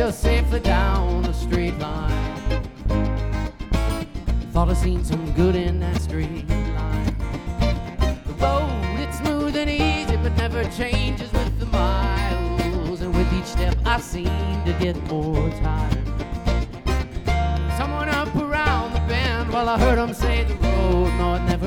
her safely down the straight line. Thought I seen some good in that straight line. The road, it's smooth and easy, but never changes with the miles. And with each step I seem to get more tired. Someone up around the bend, well, I heard him say the road, no, it never